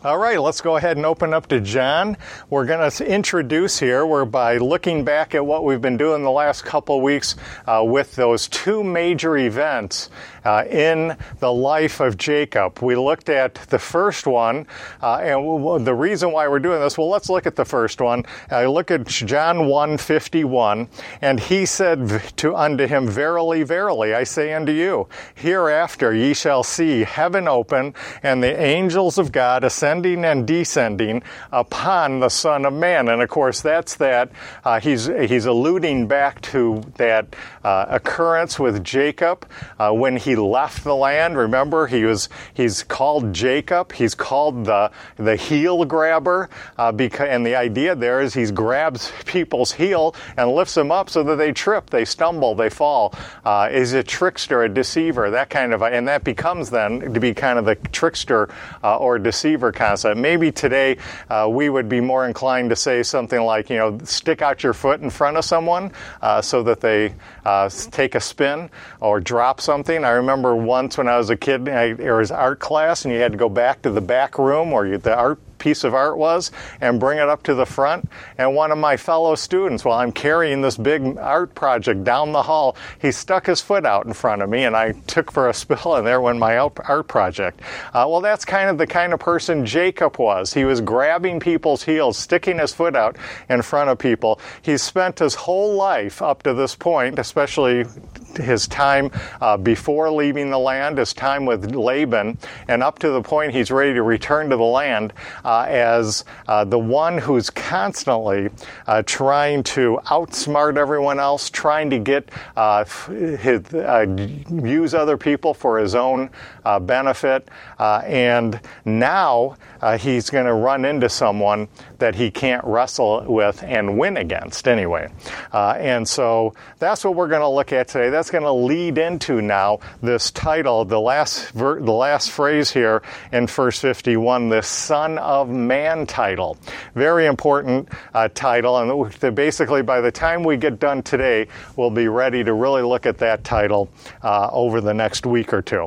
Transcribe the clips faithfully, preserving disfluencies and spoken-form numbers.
All right, let's go ahead and open up to John. We're going to introduce here, we're by looking back at what we've been doing the last couple weeks uh, with those two major events uh, in the life of Jacob. We looked at the first one, uh, and the reason why we're doing this, well, let's look at the first one. I uh, look at John one fifty-one, and he said to unto him, Verily, verily, I say unto you, hereafter ye shall see heaven open, and the angels of God ascend and descending upon the Son of Man. And of course, that's that. Uh, he's he's alluding back to that uh, occurrence with Jacob uh, when he left the land. Remember, he was he's called Jacob. He's called the the heel grabber, uh, because and the idea there is he grabs people's heel and lifts them up so that they trip, they stumble, they fall. Uh, is a trickster, a deceiver, that kind of, and that becomes then to be kind of the trickster uh, or deceiver concept. Maybe today uh, we would be more inclined to say something like, you know, stick out your foot in front of someone uh, so that they uh, take a spin or drop something. I remember once when I was a kid, I, there was art class, and you had to go back to the back room where you, the art piece of art was and bring it up to the front. And one of my fellow students, while I'm carrying this big art project down the hall, he stuck his foot out in front of me, and I took for a spill, and there went my art project. Uh, well, that's kind of the kind of person Jacob was. He was grabbing people's heels, sticking his foot out in front of people. He spent his whole life up to this point, especially his time uh, before leaving the land, his time with Laban, and up to the point he's ready to return to the land uh, as uh, the one who's constantly uh, trying to outsmart everyone else, trying to get uh, his, uh, use other people for his own uh, benefit, uh, and now uh, he's going to run into someone that he can't wrestle with and win against anyway. Uh, and so that's what we're going to look at today. That's going to lead into now this title, the last ver- the last phrase here in verse fifty-one, the Son of Man title. Very important uh, title, and basically by the time we get done today, we'll be ready to really look at that title uh, over the next week or two.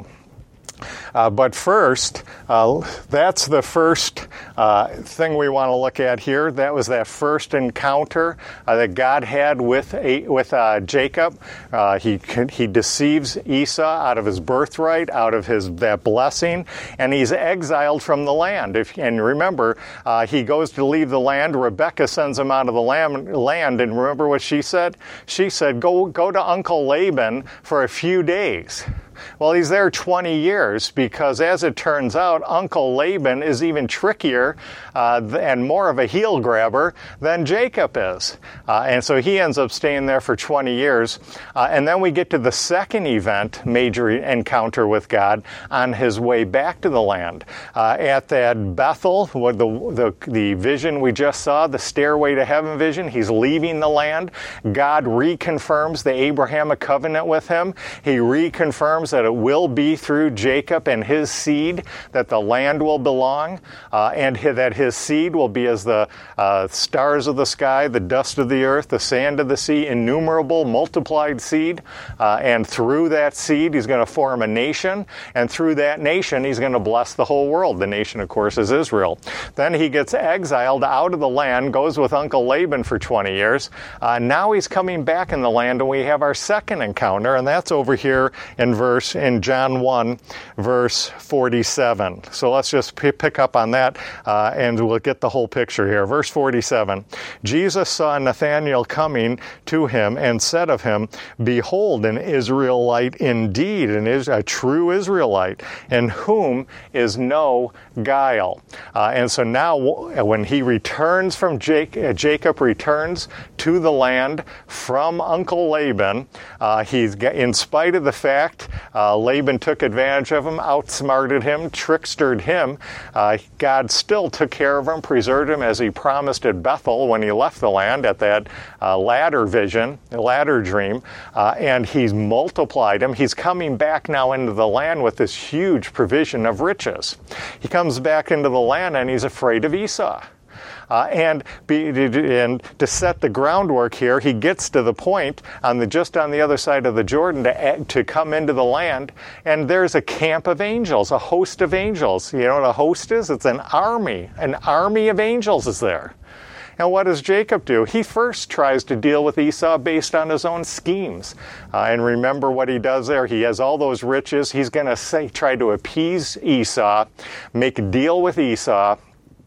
Uh, but first, uh, that's the first uh, thing we want to look at here. That was that first encounter uh, that God had with a, with uh, Jacob. Uh, he he deceives Esau out of his birthright, out of his that blessing, and he's exiled from the land. If, and remember, uh, he goes to leave the land. Rebekah sends him out of the land, land, and remember what she said? She said, "Go go to Uncle Laban for a few days." Well, he's there twenty years because, as it turns out, Uncle Laban is even trickier uh, and more of a heel grabber than Jacob is. Uh, and so he ends up staying there for twenty years. Uh, and then we get to the second event, major encounter with God, on his way back to the land. Uh, at that Bethel, what the, the, the vision we just saw, the stairway to heaven vision, he's leaving the land. God reconfirms the Abrahamic covenant with him. He reconfirms that it will be through Jacob and his seed that the land will belong, uh, and that his seed will be as the uh, stars of the sky, the dust of the earth, the sand of the sea, innumerable, multiplied seed. Uh, and through that seed, he's going to form a nation, and through that nation, he's going to bless the whole world. The nation, of course, is Israel. Then he gets exiled out of the land, goes with Uncle Laban for twenty years. Uh, now he's coming back in the land, and we have our second encounter, and that's over here in verse in John one, verse forty-seven. So let's just p- pick up on that, uh, and we'll get the whole picture here. Verse forty-seven, Jesus saw Nathanael coming to him and said of him, Behold, an Israelite indeed, an is- a true Israelite, in whom is no guile. Uh, and so now when he returns from Jake, uh, Jacob returns to the land from Uncle Laban, uh, he's in spite of the fact uh, Laban took advantage of him, outsmarted him, trickstered him, uh, God still took care of him, preserved him as he promised at Bethel when he left the land at that uh, ladder vision, ladder dream, uh, and he's multiplied him. He's coming back now into the land with this huge provision of riches. He comes back into the land and he's afraid of Esau. Uh, and, be, and to set the groundwork here, he gets to the point on the just on the other side of the Jordan to, to come into the land, and there's a camp of angels, a host of angels. You know what a host is? It's an army. An army of angels is there. And what does Jacob do? He first tries to deal with Esau based on his own schemes. Uh, and remember what he does there. He has all those riches. He's going to say, try to appease Esau, make a deal with Esau,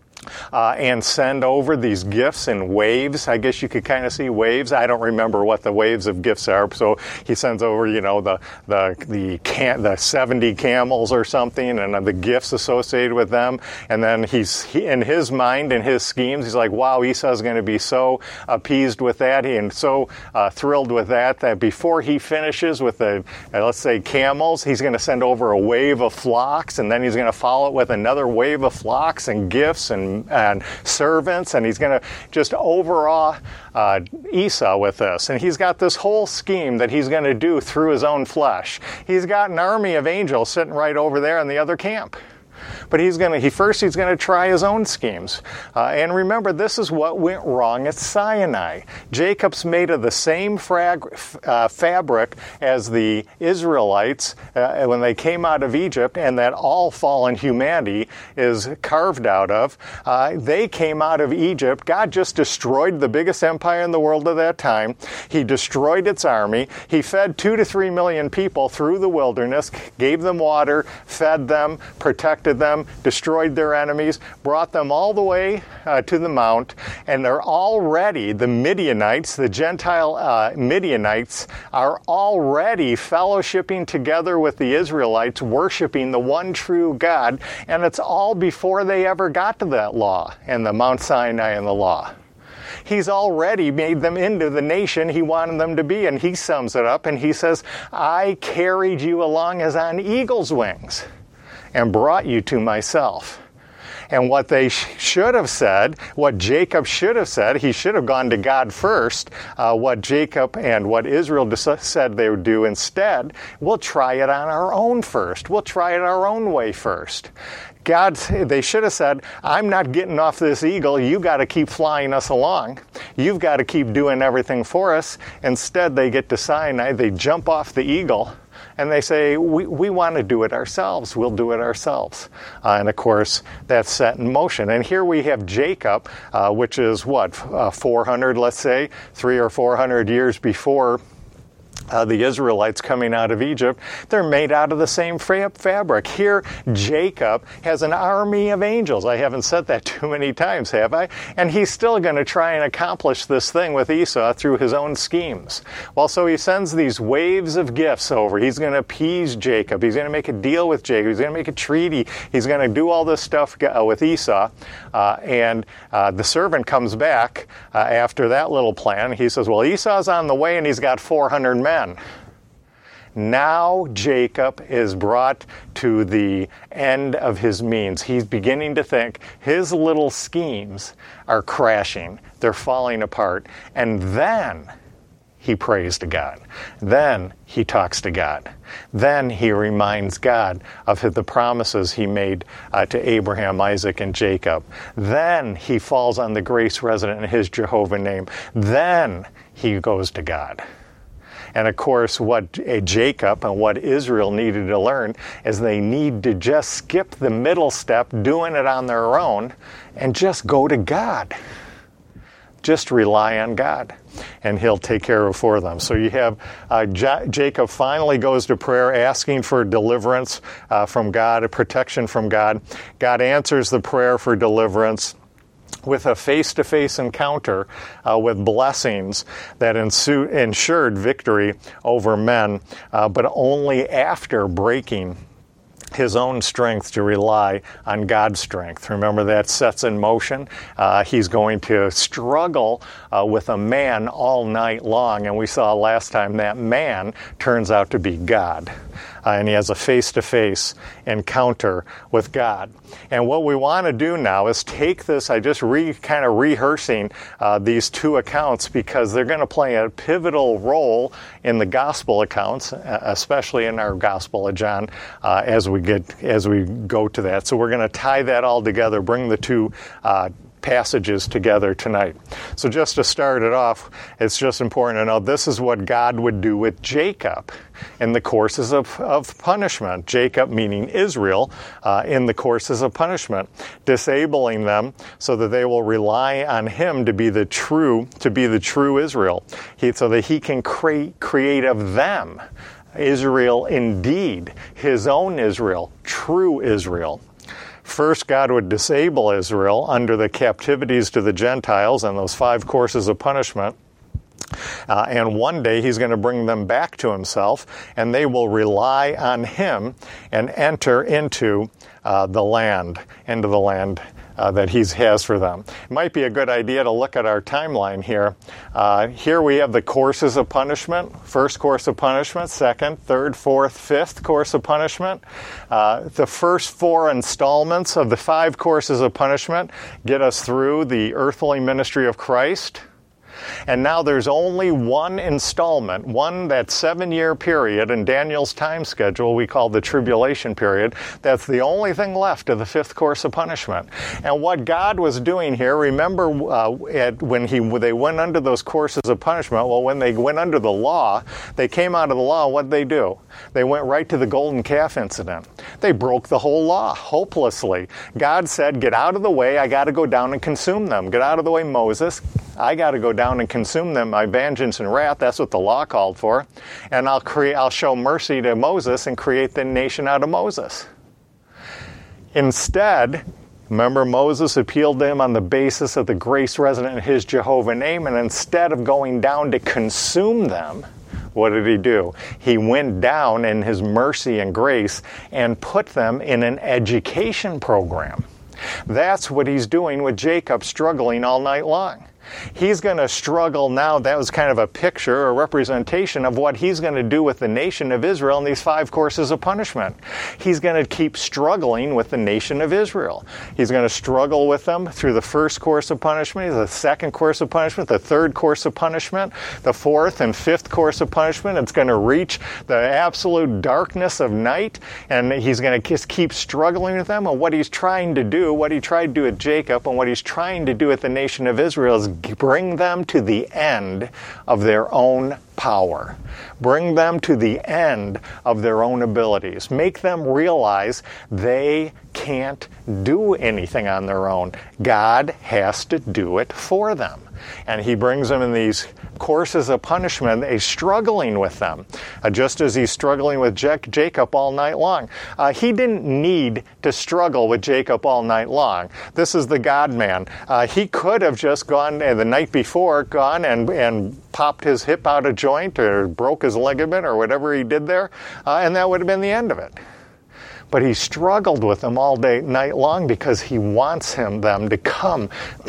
Uh, and send over these gifts in waves. I guess you could kind of see waves. I don't remember what the waves of gifts are. So he sends over, you know, the the the can, the seventy camels or something, and the gifts associated with them. And then he's he, in his mind, in his schemes, he's like, "Wow, Esau's going to be so appeased with that, he, and so uh, thrilled with that that before he finishes with the uh, let's say camels, he's going to send over a wave of flocks, and then he's going to follow it with another wave of flocks and gifts and and servants, and he's going to just overawe uh, Esau with this. And he's got this whole scheme that he's going to do through his own flesh. He's got an army of angels sitting right over there in the other camp. But he's going to, he first he's going to try his own schemes. Uh, and remember, this is what went wrong at Sinai. Jacob's made of the same frag, uh, fabric as the Israelites uh, when they came out of Egypt, and that all fallen humanity is carved out of. Uh, they came out of Egypt. God just destroyed the biggest empire in the world at that time. He destroyed its army. He fed two to three million people through the wilderness, gave them water, fed them, protected them, destroyed their enemies, brought them all the way uh, to the mount, and they're already, the Midianites, the Gentile uh, Midianites, are already fellowshipping together with the Israelites, worshiping the one true God, and it's all before they ever got to that law, and the Mount Sinai and the law. He's already made them into the nation he wanted them to be, and he sums it up, and he says, "I carried you along as on eagle's wings, and brought you to myself." And what they sh- should have said, what Jacob should have said, he should have gone to God first. Uh, what Jacob and what Israel des- said they would do instead, we'll try it on our own first. We'll try it our own way first. God, they should have said, "I'm not getting off this eagle. You got to keep flying us along. You've got to keep doing everything for us." Instead, they get to Sinai, they jump off the eagle, and they say, we, we want to do it ourselves. We'll do it ourselves. Uh, and, of course, that's set in motion. And here we have Jacob, uh, which is, what, uh, four hundred, let's say, three or four hundred years before Uh, the Israelites coming out of Egypt. They're made out of the same fa- fabric. Here, Jacob has an army of angels. I haven't said that too many times, have I? And he's still going to try and accomplish this thing with Esau through his own schemes. Well, so he sends these waves of gifts over. He's going to appease Jacob. He's going to make a deal with Jacob. He's going to make a treaty. He's going to do all this stuff uh, with Esau. Uh, and uh, the servant comes back uh, after that little plan. He says, well, Esau's on the way, and he's got four hundred men. Now Jacob is brought to the end of his means. He's beginning to think his little schemes are crashing. They're falling apart. And then he prays to God. Then he talks to God. Then he reminds God of the promises he made uh, to Abraham, Isaac, and Jacob. Then he falls on the grace resident in his Jehovah name. Then he goes to God. And of course, what Jacob and what Israel needed to learn is they need to just skip the middle step, doing it on their own, and just go to God. Just rely on God, and he'll take care of it for them. So you have uh, J- Jacob finally goes to prayer, asking for deliverance uh, from God, a protection from God. God answers the prayer for deliverance with a face-to-face encounter uh, with blessings that ensu- ensured victory over men, uh, but only after breaking his own strength to rely on God's strength. Remember, that sets in motion. Uh, he's going to struggle uh, with a man all night long, and we saw last time that man turns out to be God. Uh, and he has a face-to-face encounter with God. And what we want to do now is take this, I just re, kind of rehearsing uh, these two accounts because they're going to play a pivotal role in the gospel accounts, especially in our Gospel of John, uh, as we get as we go to that. So we're going to tie that all together, bring the two uh, passages together tonight. So just to start it off, it's just important to know this is what God would do with Jacob in the courses of, of punishment. Jacob meaning Israel uh, in the courses of punishment, disabling them so that they will rely on him to be the true, to be the true Israel, he, so that he can create, create of them Israel indeed, his own Israel, true Israel. First, God would disable Israel under the captivities to the Gentiles and those five courses of punishment. Uh, and one day he's going to bring them back to himself, and they will rely on him and enter into uh, the land, into the land Uh, that he has for them. It might be a good idea to look at our timeline here. Uh, here we have the courses of punishment. First course of punishment, second, third, fourth, fifth course of punishment. Uh, the first four installments of the five courses of punishment get us through the earthly ministry of Christ. And now there's only one installment, one that seven-year period in Daniel's time schedule we call the tribulation period. That's the only thing left of the fifth course of punishment. And what God was doing here, remember uh, at, when he they went under those courses of punishment, well, when they went under the law, they came out of the law, what did they do? They went right to the golden calf incident. They broke the whole law hopelessly. God said, get out of the way, I got to go down and consume them. Get out of the way, Moses. I got to go down and consume them, my vengeance and wrath. That's what the law called for. And I'll create, I'll show mercy to Moses and create the nation out of Moses. Instead, remember Moses appealed to him on the basis of the grace resident in his Jehovah name, and instead of going down to consume them, what did he do? He went down in his mercy and grace and put them in an education program. That's what he's doing with Jacob struggling all night long. He's going to struggle now. That was kind of a picture or representation of what he's going to do with the nation of Israel in these five courses of punishment. He's going to keep struggling with the nation of Israel. He's going to struggle with them through the first course of punishment, the second course of punishment, the third course of punishment, the fourth and fifth course of punishment. It's going to reach the absolute darkness of night, and he's going to just keep struggling with them. And what he's trying to do, what he tried to do with Jacob, and what he's trying to do with the nation of Israel is bring them to the end of their own power. Bring them to the end of their own abilities. Make them realize they can't do anything on their own. God has to do it for them. And he brings them in these courses of punishment. He's struggling with them, uh, just as he's struggling with J- Jacob all night long. Uh, he didn't need to struggle with Jacob all night long. This is the God-man. Uh, he could have just gone uh, the night before, gone and, and popped his hip out of joint or broke his ligament or whatever he did there, uh, and that would have been the end of it. But he struggled with them all day, night long, because he wants him, them to come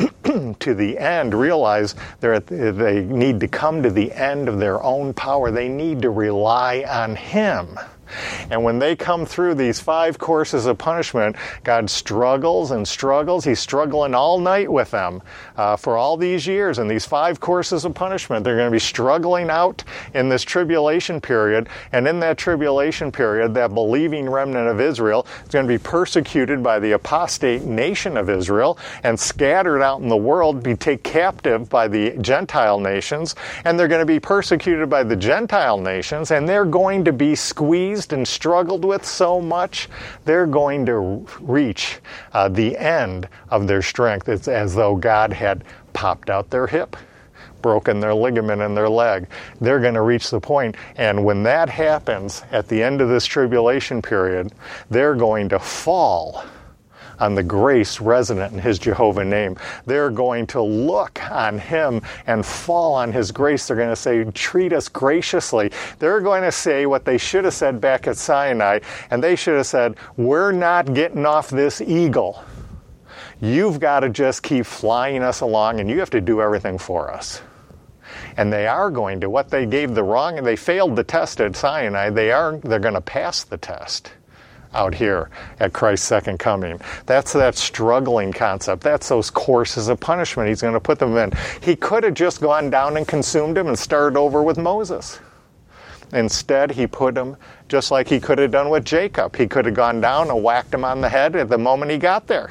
to the end, realize they're at, they need to come to the end of their own power. They need to rely on him. And when they come through these five courses of punishment, God struggles and struggles. He's struggling all night with them uh, for all these years. And these five courses of punishment, they're going to be struggling out in this tribulation period. And in that tribulation period, that believing remnant of Israel is going to be persecuted by the apostate nation of Israel and scattered out in the world, be taken captive by the Gentile nations. And they're going to be persecuted by the Gentile nations, and they're going to be squeezed and struggled with so much, they're going to reach uh, the end of their strength. It's as though God had popped out their hip, broken their ligament in their leg. They're going to reach the point, and when that happens at the end of this tribulation period, they're going to fall on the grace resident in his Jehovah name. They're going to look on him and fall on his grace. They're going to say, treat us graciously. They're going to say what they should have said back at Sinai, and they should have said, we're not getting off this eagle. You've got to just keep flying us along, and you have to do everything for us. And they are going to. What they gave the wrong, and they failed the test at Sinai, they are, they're going to pass the test out here at Christ's second coming. That's that struggling concept. That's those courses of punishment he's going to put them in. He could have just gone down and consumed him and started over with Moses. Instead, he put him just like he could have done with Jacob. He could have gone down and whacked him on the head at the moment he got there.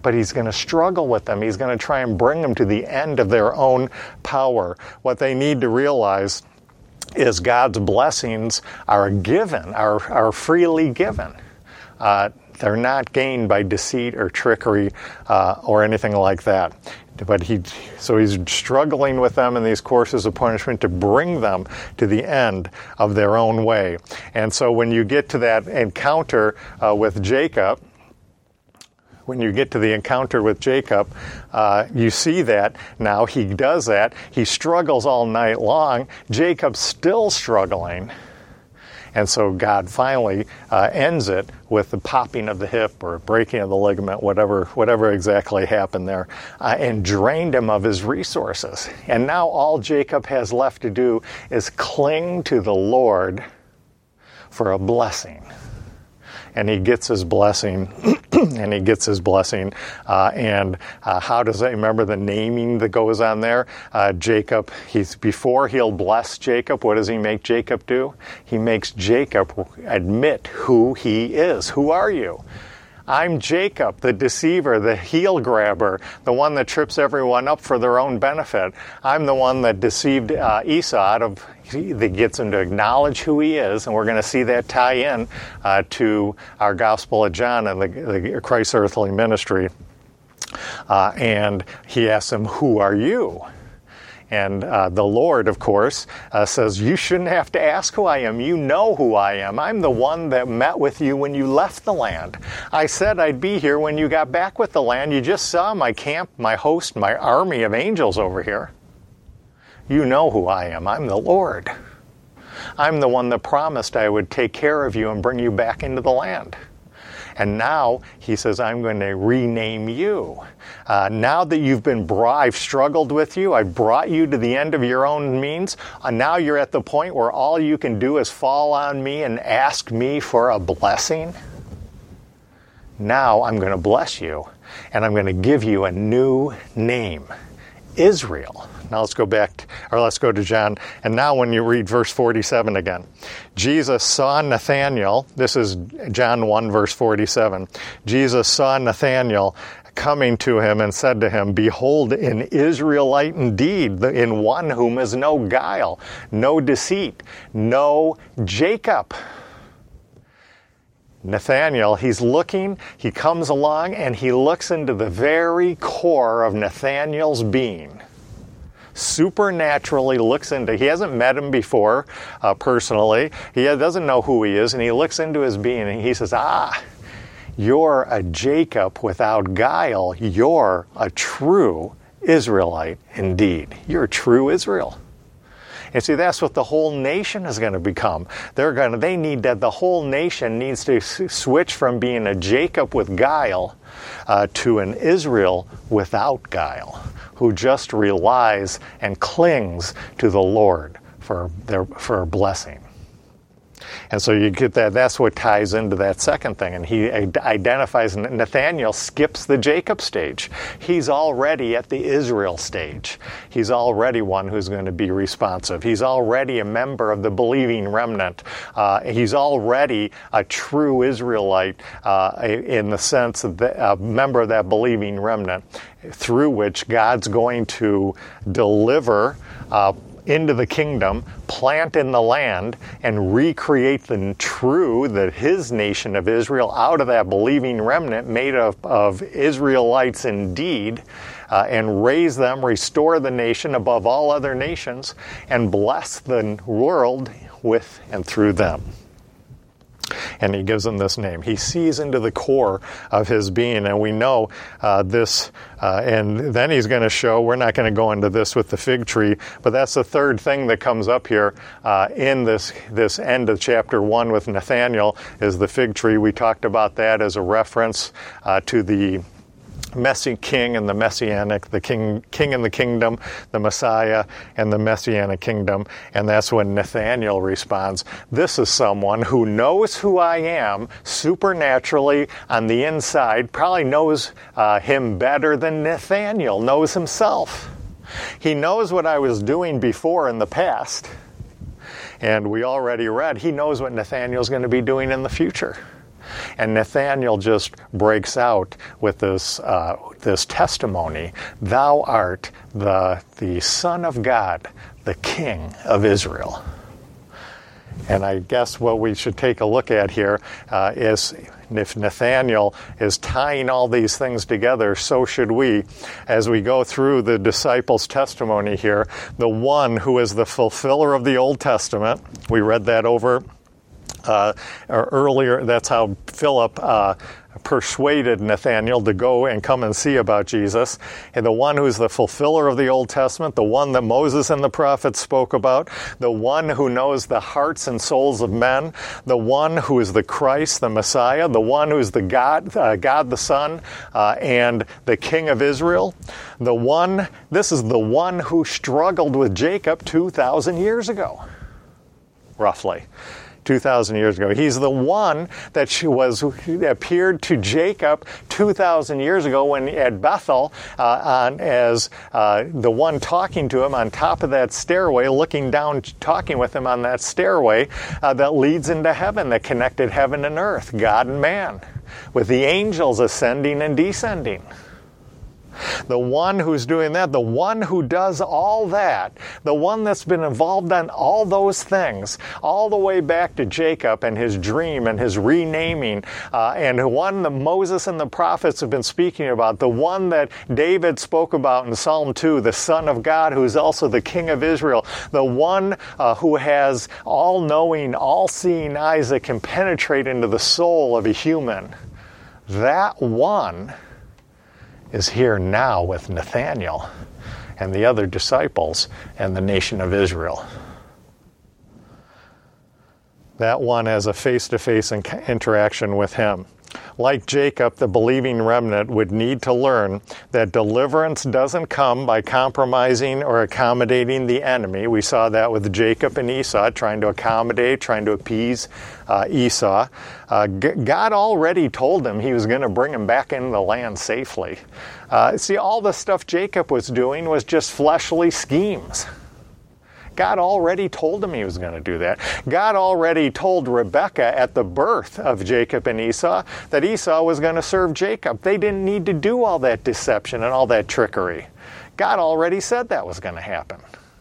but he's going to struggle with them. He's going to try and bring them to the end of their own power. What they need to realize is God's blessings are given, are, are freely given. Uh, they're not gained by deceit or trickery uh, or anything like that. But he, so he's struggling with them in these courses of punishment to bring them to the end of their own way. And so when you get to that encounter uh, with Jacob, when you get to the encounter with Jacob, uh, you see that now he does that. He struggles all night long. Jacob's still struggling. And so God finally uh, ends it with the popping of the hip or breaking of the ligament, whatever whatever exactly happened there, uh, and drained him of his resources. And now all Jacob has left to do is cling to the Lord for a blessing. And he gets his blessing, and he gets his blessing. Uh, and uh, how does that, remember the naming that goes on there? Uh, Jacob, he's before he'll bless Jacob, what does he make Jacob do? He makes Jacob admit who he is. Who are you? I'm Jacob, the deceiver, the heel grabber, the one that trips everyone up for their own benefit. I'm the one that deceived uh, Esau out of, that gets him to acknowledge who he is, and we're going to see that tie in uh, to our Gospel of John and the, the Christ's earthly ministry. Uh, and he asks him, who are you? And uh, the Lord, of course, uh, says, you shouldn't have to ask who I am. You know who I am. I'm the one that met with you when you left the land. I said I'd be here when you got back with the land. You just saw my camp, my host, my army of angels over here. You know who I am. I'm the Lord. I'm the one that promised I would take care of you and bring you back into the land. And now, he says, I'm going to rename you. Uh, now that you've been brought, I've struggled with you, I've brought you to the end of your own means, and now you're at the point where all you can do is fall on me and ask me for a blessing. Now I'm going to bless you, and I'm going to give you a new name, Israel. Now let's go back, to, or let's go to John. And now when you read verse forty-seven again. Jesus saw Nathanael, this is John one, verse forty-seven. Jesus saw Nathanael coming to him and said to him, behold, an Israelite indeed, in one whom is no guile, no deceit, no Jacob. Nathanael, he's looking, he comes along, and he looks into the very core of Nathanael's being. Supernaturally looks into, he hasn't met him before uh, personally, he doesn't know who he is, and he looks into his being and he says, ah, you're a Jacob without guile, you're a true Israelite indeed. You're a true Israel. And see, that's what the whole nation is going to become. They're going to, they need that, the whole nation needs to switch from being a Jacob with guile uh, to an Israel without guile, who just relies and clings to the Lord for their for a blessing. And so you get that, that's what ties into that second thing. And he identifies, Nathanael skips the Jacob stage. He's already at the Israel stage. He's already one who's going to be responsive. He's already a member of the believing remnant. Uh, he's already a true Israelite uh, in the sense of the, a member of that believing remnant through which God's going to deliver uh, into the kingdom, plant in the land, and recreate the true, that his nation of Israel out of that believing remnant made of, of Israelites indeed, uh, and raise them, restore the nation above all other nations, and bless the world with and through them. And he gives them this name. He sees into the core of his being, and we know uh, this, uh, and then he's going to show, we're not going to go into this with the fig tree, but that's the third thing that comes up here uh, in this, this end of chapter one with Nathanael, is the fig tree. We talked about that as a reference uh, to the Messiah king and the messianic, the king king in the kingdom, the Messiah and the messianic kingdom. And that's when Nathanael responds, this is someone who knows who I am supernaturally on the inside, probably knows uh, him better than Nathanael knows himself. He knows what I was doing before in the past. And we already read, he knows what Nathanael's going to be doing in the future. And Nathanael just breaks out with this uh, this testimony, "Thou art the, the Son of God, the King of Israel." And I guess what we should take a look at here uh, is if Nathanael is tying all these things together, so should we. As we go through the disciples' testimony here, the one who is the fulfiller of the Old Testament, we read that over uh, earlier. That's how Philip uh, persuaded Nathanael to go and come and see about Jesus. And the one who's the fulfiller of the Old Testament, the one that Moses and the prophets spoke about, the one who knows the hearts and souls of men, the one who is the Christ, the Messiah, the one who is the God, uh, God the Son, uh, and the King of Israel, the one, this is the one who struggled with Jacob two thousand years ago, roughly. two thousand years ago. He's the one that she was appeared to Jacob two thousand years ago when at Bethel uh, on, as uh, the one talking to him on top of that stairway, looking down, talking with him on that stairway uh, that leads into heaven, that connected heaven and earth, God and man, with the angels ascending and descending. The one who's doing that, the one who does all that, the one that's been involved in all those things, all the way back to Jacob and his dream and his renaming, uh, and the one that Moses and the prophets have been speaking about, the one that David spoke about in Psalm two, the Son of God, who's also the King of Israel, the one uh, who has all-knowing, all-seeing eyes that can penetrate into the soul of a human. That one is here now with Nathanael and the other disciples and the nation of Israel. That one has a face-to-face interaction with him. Like Jacob, the believing remnant would need to learn that deliverance doesn't come by compromising or accommodating the enemy. We saw that with Jacob and Esau, trying to accommodate, trying to appease uh, Esau. Uh, G- God already told him he was going to bring him back into the land safely. Uh, see, all the stuff Jacob was doing was just fleshly schemes. God already told him he was going to do that. God already told Rebekah at the birth of Jacob and Esau that Esau was going to serve Jacob. They didn't need to do all that deception and all that trickery. God already said that was going to happen.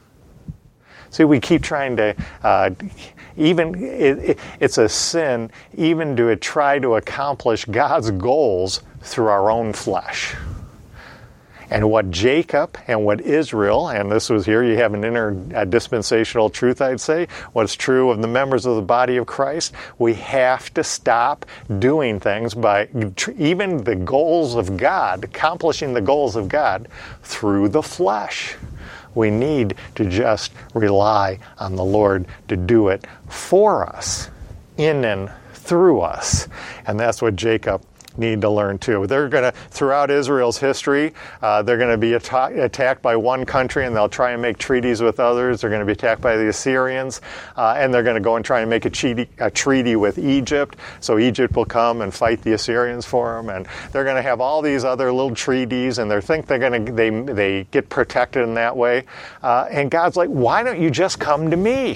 See, we keep trying to, uh, even, it, it, it's a sin even to try to accomplish God's goals through our own flesh. And what Jacob and what Israel, and this was here, you have an interdispensational truth, I'd say, what's true of the members of the body of Christ, we have to stop doing things by even the goals of God, accomplishing the goals of God through the flesh. We need to just rely on the Lord to do it for us, in and through us. And that's what Jacob need to learn too. They're going to, throughout Israel's history, uh, they're going to be atta- attacked by one country and they'll try and make treaties with others. They're going to be attacked by the Assyrians uh, and they're going to go and try and make a treaty, a treaty with Egypt. So Egypt will come and fight the Assyrians for them, and they're going to have all these other little treaties, and they think they're going to they they get protected in that way. Uh, and God's like, why don't you just come to me?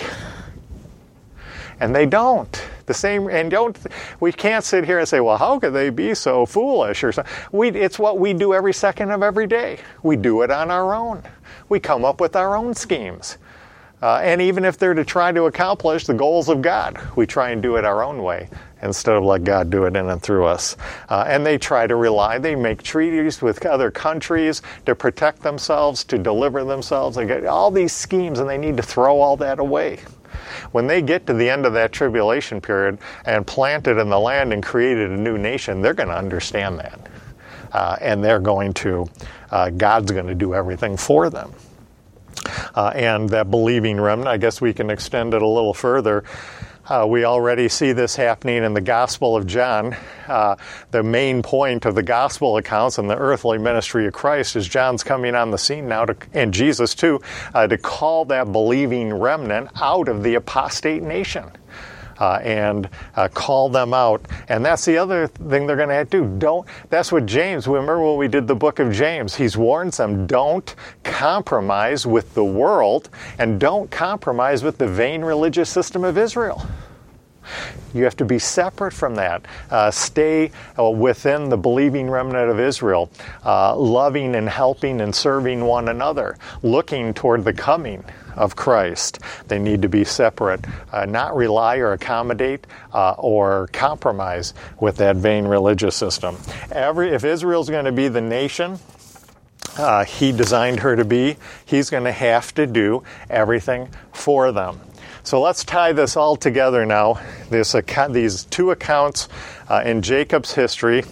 And they don't. The same, and don't, we can't sit here and say, well, how could they be so foolish or something? We, it's what we do every second of every day. We do it on our own. We come up with our own schemes. Uh, and even if they're to try to accomplish the goals of God, we try and do it our own way instead of let God do it in and through us. Uh, and they try to rely, they make treaties with other countries to protect themselves, to deliver themselves. They get all these schemes and they need to throw all that away. When they get to the end of that tribulation period and planted in the land and created a new nation, they're going to understand that. Uh, and they're going to, uh, God's going to do everything for them. Uh, and that believing remnant, I guess we can extend it a little further. Uh, we already see this happening in the Gospel of John. Uh, the main point of the Gospel accounts and the earthly ministry of Christ is John's coming on the scene now, to, and Jesus too, uh, to call that believing remnant out of the apostate nation. Uh, and uh, call them out. And that's the other thing they're going to have to do. Don't, that's what James, remember when we did the book of James, he's warns them, don't compromise with the world and don't compromise with the vain religious system of Israel. You have to be separate from that. Uh, stay uh, within the believing remnant of Israel, uh, loving and helping and serving one another, looking toward the coming of Christ. They need to be separate, uh, not rely or accommodate uh, or compromise with that vain religious system. Every, if Israel's going to be the nation uh, he designed her to be, he's going to have to do everything for them. So let's tie this all together now, this account, these two accounts uh, in Jacob's history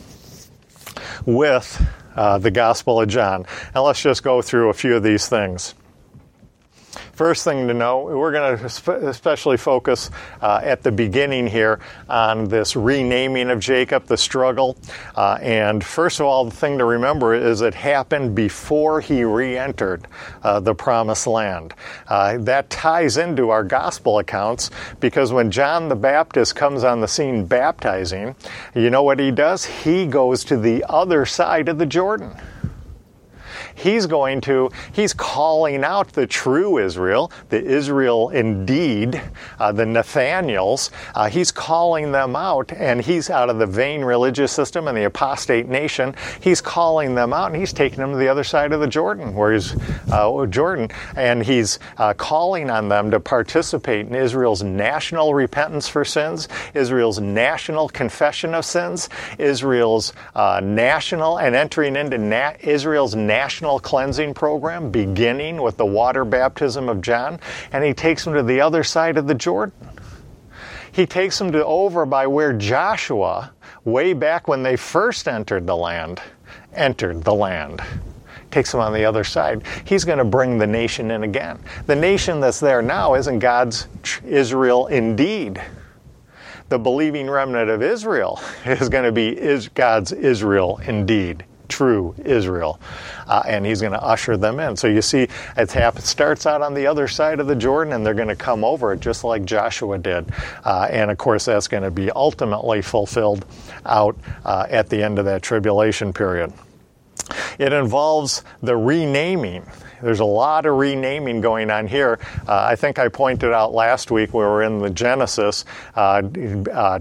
with uh, the Gospel of John. And let's just go through a few of these things. First thing to know, we're going to especially focus uh, at the beginning here on this renaming of Jacob, the struggle. Uh, and first of all, the thing to remember is it happened before he re-entered uh, the Promised Land. Uh, that ties into our gospel accounts because when John the Baptist comes on the scene baptizing, you know what he does? He goes to the other side of the Jordan. He's going to, he's calling out the true Israel, the Israel indeed, uh, the Nathaniels. Uh, he's calling them out, and he's out of the vain religious system and the apostate nation. He's calling them out, and he's taking them to the other side of the Jordan, where he's uh, Jordan, and he's uh, calling on them to participate in Israel's national repentance for sins, Israel's national confession of sins, Israel's uh, national, and entering into na- Israel's national cleansing program, beginning with the water baptism of John, and he takes them to the other side of the Jordan. He takes them to over by where Joshua, way back when they first entered the land, entered the land. Takes them on the other side. He's going to bring the nation in again. The nation that's there now isn't God's Israel indeed. The believing remnant of Israel is going to be is God's Israel indeed. True Israel, uh, and he's going to usher them in. So you see, it's hap- it starts out on the other side of the Jordan, and they're going to come over it just like Joshua did. Uh, and of course, that's going to be ultimately fulfilled out uh, at the end of that tribulation period. It involves the renaming. There's a lot of renaming going on here. Uh, I think I pointed out last week we were in the Genesis. Uh, uh,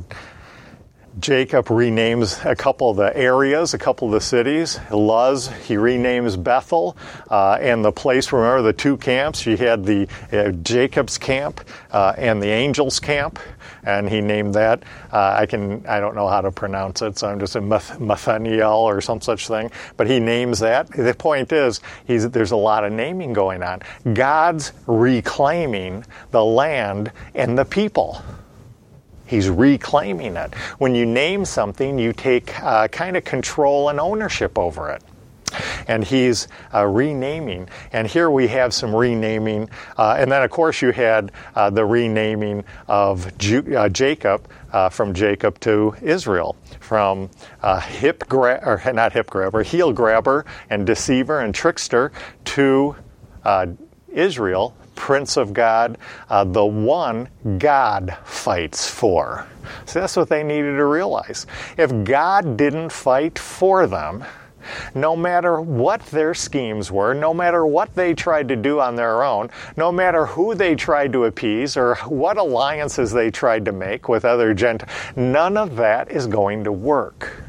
Jacob renames a couple of the areas, a couple of the cities. Luz, he renames Bethel, uh, and the place, remember the two camps? You had the uh, Jacob's camp uh, and the angels' camp, and he named that. Uh, I can, I don't know how to pronounce it, so I'm just a Nathaniel or some such thing, but he names that. The point is, he's, there's a lot of naming going on. God's reclaiming the land and the people. He's reclaiming it. When you name something, you take uh, kind of control and ownership over it. And he's uh, renaming. And here we have some renaming. Uh, and then, of course, you had uh, the renaming of Ju- uh, Jacob uh, from Jacob to Israel. From uh, hip gra- or not hip grabber, heel grabber and deceiver and trickster to uh, Israel, Prince of God, uh, the one God fights for. So that's what they needed to realize. If God didn't fight for them, no matter what their schemes were, no matter what they tried to do on their own, no matter who they tried to appease or what alliances they tried to make with other Gentiles, none of that is going to work.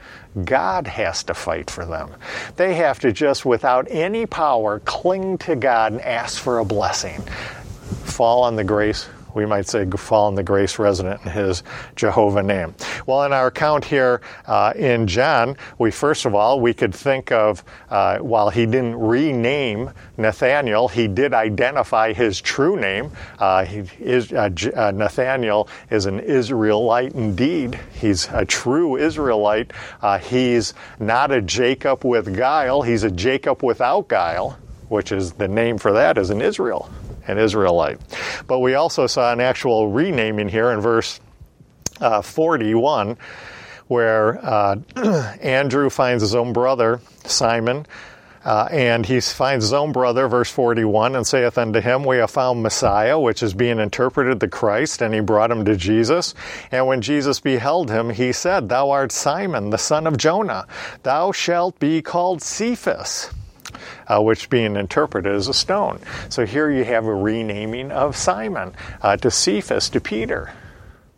God has to fight for them. They have to just, without any power, cling to God and ask for a blessing. Fall on the grace, we might say, fall on the grace resident in his Jehovah name. Well, in our account here uh, in John, we first of all, we could think of, uh, while he didn't rename Nathaniel, he did identify his true name. Uh, he is, uh, J- uh, Nathaniel is an Israelite indeed. He's a true Israelite. Uh, he's not a Jacob with guile. He's a Jacob without guile, which is the name for that is an Israel. An Israelite. But we also saw an actual renaming here in verse uh, forty-one, where uh, Andrew finds his own brother, Simon, uh, and he finds his own brother, verse forty-one, and saith unto him, We have found Messiah, which is being interpreted the Christ, and he brought him to Jesus. And when Jesus beheld him, he said, Thou art Simon, the son of Jonah. Thou shalt be called Cephas. Uh, which being interpreted as a stone. So here you have a renaming of Simon uh, to Cephas, to Peter.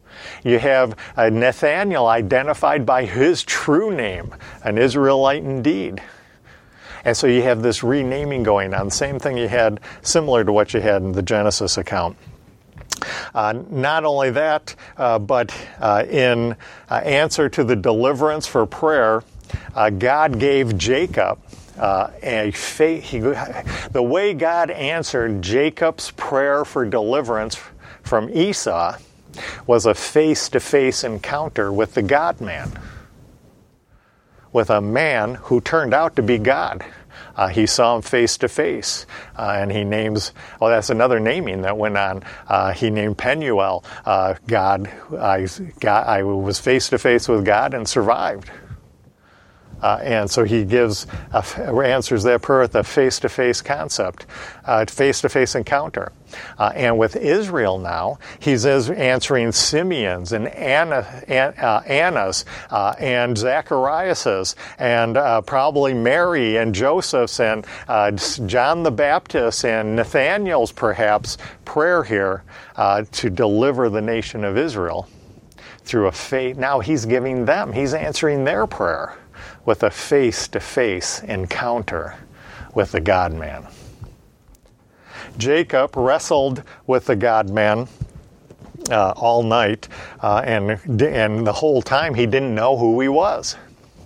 you have uh, Nathaniel identified by his true name, an Israelite indeed. And so you have this renaming going on, same thing you had, similar to what you had in the Genesis account. Uh, not only that, uh, but uh, in uh, answer to the deliverance for prayer, uh, God gave Jacob uh, a faith. He, the way God answered Jacob's prayer for deliverance from Esau was a face-to-face encounter with the God-man, with a man who turned out to be God. Uh, he saw him face to face, uh, and he names, well, that's another naming that went on. Uh, he named Penuel, uh, God, I, God, I was face to face with God and survived. Uh, and so he gives, uh, answers that prayer with a face-to-face concept, uh, face-to-face encounter. Uh, and with Israel now, he's answering Simeon's and Anna, uh, Anna's uh, and Zacharias's and uh, probably Mary and Joseph's and uh, John the Baptist and Nathaniel's perhaps prayer here uh, to deliver the nation of Israel through a faith. Now he's giving them, he's answering their prayer with a face-to-face encounter with the God-man. Jacob wrestled with the God-man uh, all night, uh, and and the whole time he didn't know who he was.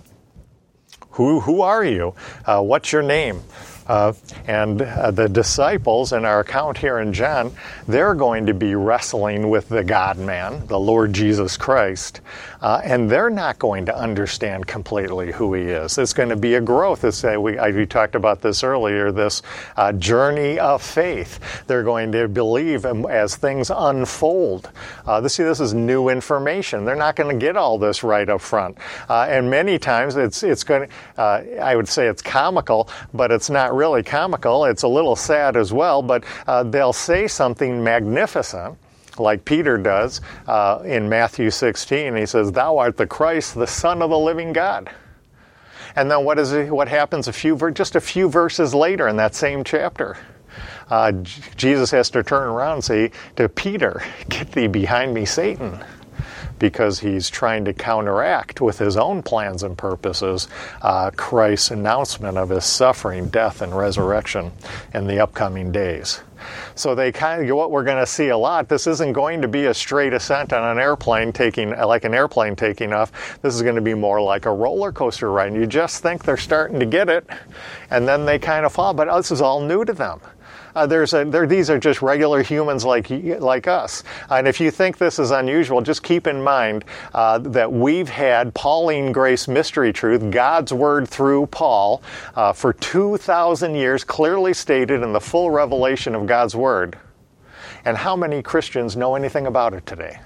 Who who are you? Uh, what's your name? Uh, and uh, the disciples in our account here in John, they're going to be wrestling with the God-man, the Lord Jesus Christ, uh, and they're not going to understand completely who he is. It's going to be a growth. It's, uh, we, I, we talked about this earlier, this uh, journey of faith. They're going to believe as things unfold. Uh, this, see, this is new information. They're not going to get all this right up front. Uh, and many times it's, it's going to, uh, I would say it's comical, but it's not really comical. It's a little sad as well, but uh, they'll say something magnificent, like Peter does uh, in Matthew sixteen. He says, "Thou art the Christ, the Son of the living God." And then what is it, what happens a few just a few verses later in that same chapter? Uh, Jesus has to turn around and say to Peter, "Get thee behind me, Satan," because he's trying to counteract with his own plans and purposes uh, Christ's announcement of his suffering, death, and resurrection in the upcoming days. So they kind of, what we're going to see a lot, this isn't going to be a straight ascent on an airplane taking, like an airplane taking off. This is going to be more like a roller coaster ride. And you just think they're starting to get it, and then they kind of fall. But this is all new to them. Uh, there's a, these are just regular humans like like us. And if you think this is unusual, just keep in mind uh, that we've had Pauline grace mystery truth, God's word through Paul, uh, for two thousand years, clearly stated in the full revelation of God's word. And how many Christians know anything about it today?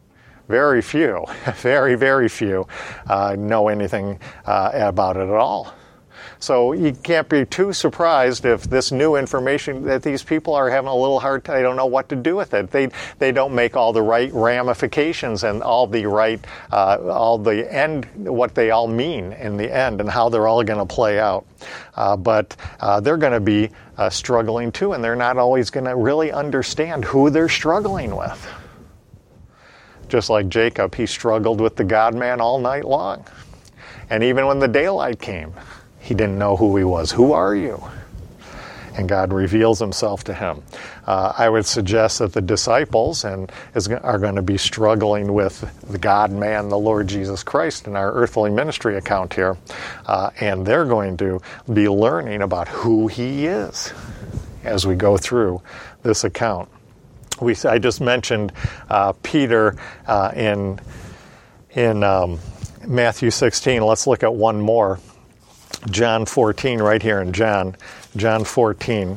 Very few, very, very few uh, know anything uh, about it at all. So you can't be too surprised if this new information that these people are having a little hard time, they don't know what to do with it. They they don't make all the right ramifications and all the right, uh, all the end, what they all mean in the end and how they're all going to play out. Uh, but uh, they're going to be uh, struggling too, and they're not always going to really understand who they're struggling with. Just like Jacob, he struggled with the God-man all night long. And even when the daylight came, he didn't know who he was. Who are you? And God reveals himself to him. Uh, I would suggest that the disciples and is, are going to be struggling with the God-man, the Lord Jesus Christ, in our earthly ministry account here. Uh, and they're going to be learning about who he is as we go through this account. We, I just mentioned uh, Peter uh, in, in um, Matthew sixteen. Let's look at one more. John fourteen, right here in John. John fourteen.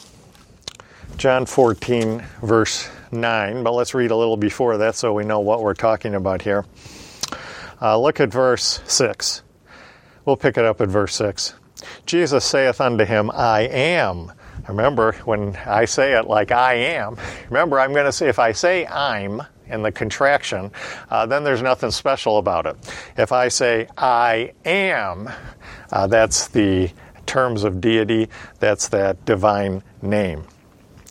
John fourteen, verse nine. But let's read a little before that so we know what we're talking about here. Uh, look at verse six. We'll pick it up at verse six. Jesus saith unto him, I am. Remember, when I say it like I am, remember, I'm going to say, if I say I'm, in the contraction, uh, then there's nothing special about it. If I say I am, uh, that's the terms of deity, that's that divine name.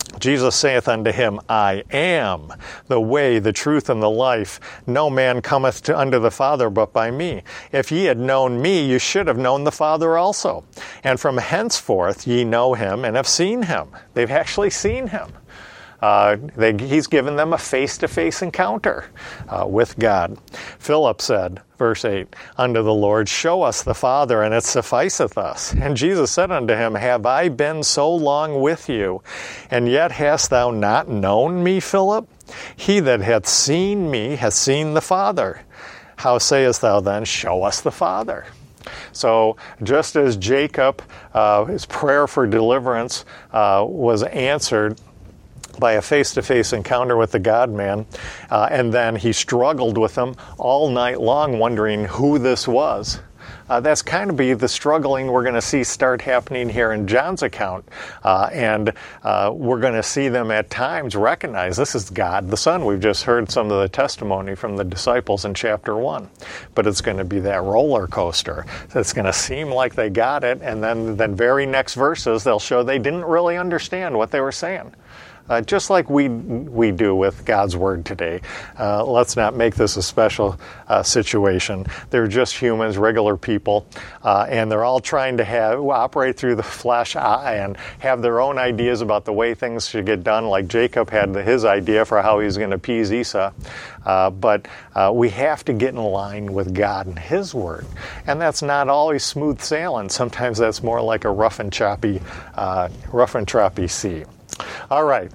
Jesus saith unto him, I am the way, the truth, and the life. No man cometh to unto the Father but by me. If ye had known me, you should have known the Father also. And from henceforth ye know him and have seen him. They've actually seen him. Uh, they, he's given them a face-to-face encounter uh, with God. Philip said, verse eight, unto the Lord, show us the Father, and it sufficeth us. And Jesus said unto him, have I been so long with you, and yet hast thou not known me, Philip? He that hath seen me hath seen the Father. How sayest thou then, show us the Father? So just as Jacob, uh, his prayer for deliverance uh, was answered by a face-to-face encounter with the God-man, uh, and then he struggled with him all night long wondering who this was. Uh, that's kind of be the struggling we're going to see start happening here in John's account. Uh, and uh, we're going to see them at times recognize this is God the Son. We've just heard some of the testimony from the disciples in chapter one. But it's going to be that roller coaster. It's going to seem like they got it, and then the very next verses they'll show they didn't really understand what they were saying. Uh, just like we we do with God's Word today. Uh, let's not make this a special uh, situation. They're just humans, regular people, uh, and they're all trying to have operate through the flesh and have their own ideas about the way things should get done, like Jacob had his idea for how he's going to appease Esau. Uh, but uh, we have to get in line with God and His Word. And that's not always smooth sailing. Sometimes that's more like a rough and choppy, uh, rough and choppy sea. All right,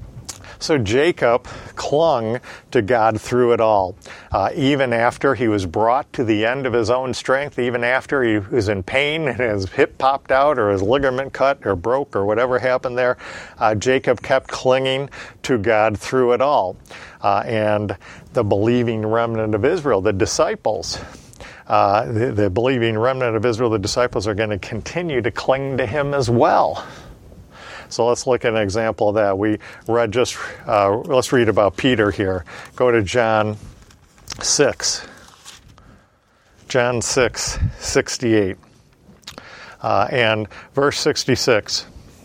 so Jacob clung to God through it all, uh, even after he was brought to the end of his own strength, even after he was in pain and his hip popped out or his ligament cut or broke or whatever happened there. Uh, Jacob kept clinging to God through it all. Uh, and the believing remnant of Israel, the disciples, uh, the, the believing remnant of Israel, the disciples are going to continue to cling to him as well. So let's look at an example of that. We read just, uh, let's read about Peter here. Go to John six. John six, sixty-eight. Uh, and verse sixty-six.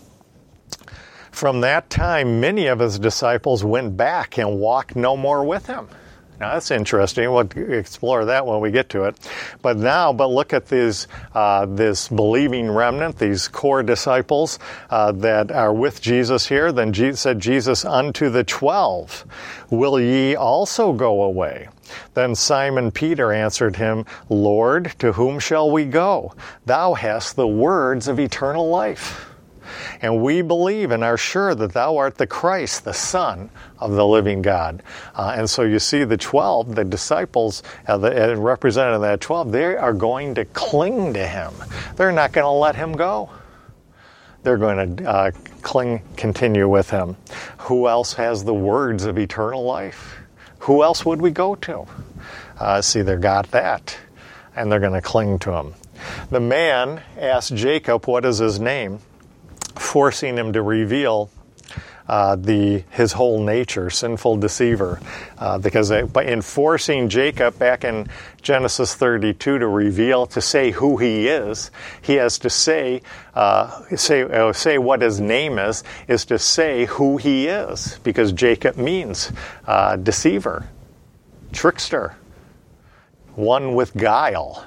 From that time, many of his disciples went back and walked no more with him. Now that's interesting. We'll explore that when we get to it. But now, but look at these, uh, this believing remnant, these core disciples uh, that are with Jesus here. Then Jesus said, Jesus unto the twelve, will ye also go away? Then Simon Peter answered him, Lord, to whom shall we go? Thou hast the words of eternal life. And we believe and are sure that thou art the Christ, the Son of the living God. Uh, and so you see the twelve, the disciples, uh, the, uh, represented in that twelve, they are going to cling to him. They're not going to let him go. They're going to uh, cling, continue with him. Who else has the words of eternal life? Who else would we go to? Uh, see, they got that, and they're going to cling to him. The man asked Jacob, what is his name? Forcing him to reveal uh, the his whole nature, sinful deceiver. Uh, because they, by in forcing Jacob back in Genesis thirty-two to reveal, to say who he is, he has to say uh, say uh, say what his name is, is to say who he is, because Jacob means uh, deceiver, trickster, one with guile.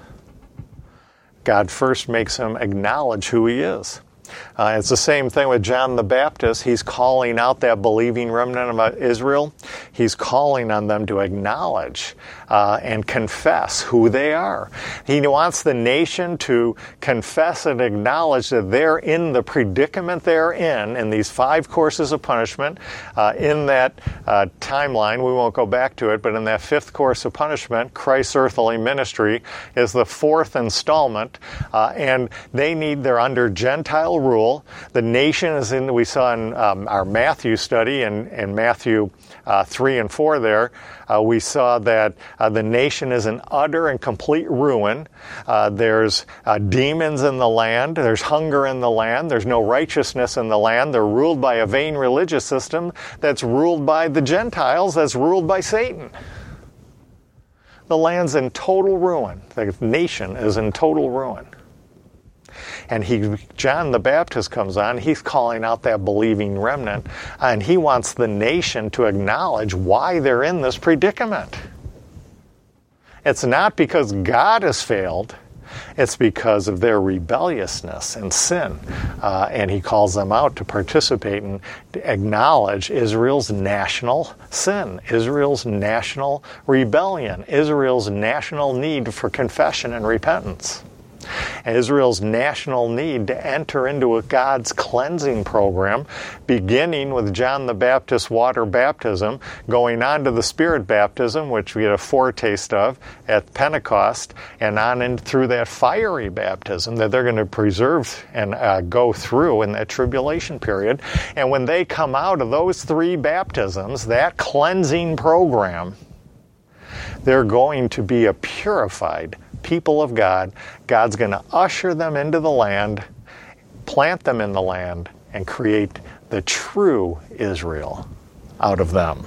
God first makes him acknowledge who he is. Uh, it's the same thing with John the Baptist. He's calling out that believing remnant of Israel. He's calling on them to acknowledge uh, and confess who they are. He wants the nation to confess and acknowledge that they're in the predicament they're in, in these five courses of punishment. Uh, in that uh, timeline, we won't go back to it, but in that fifth course of punishment, Christ's earthly ministry is the fourth installment, uh, and they need, they're under Gentile rule. The nation is in, we saw in um, our Matthew study, in, in Matthew uh, three and four there, uh, we saw that uh, the nation is in utter and complete ruin. Uh, there's uh, demons in the land. There's hunger in the land. There's no righteousness in the land. They're ruled by a vain religious system that's ruled by the Gentiles, that's ruled by Satan. The land's in total ruin. The nation is in total ruin. And he, John the Baptist comes on, he's calling out that believing remnant, and he wants the nation to acknowledge why they're in this predicament. It's not because God has failed, it's because of their rebelliousness and sin. Uh, and he calls them out to participate and acknowledge Israel's national sin, Israel's national rebellion, Israel's national need for confession and repentance. Israel's national need to enter into a God's cleansing program, beginning with John the Baptist's water baptism, going on to the Spirit baptism, which we get a foretaste of at Pentecost, and on in through that fiery baptism that they're going to preserve and uh, go through in that tribulation period. And when they come out of those three baptisms, that cleansing program, they're going to be a purified people of God. God's going to usher them into the land, plant them in the land, and create the true Israel out of them.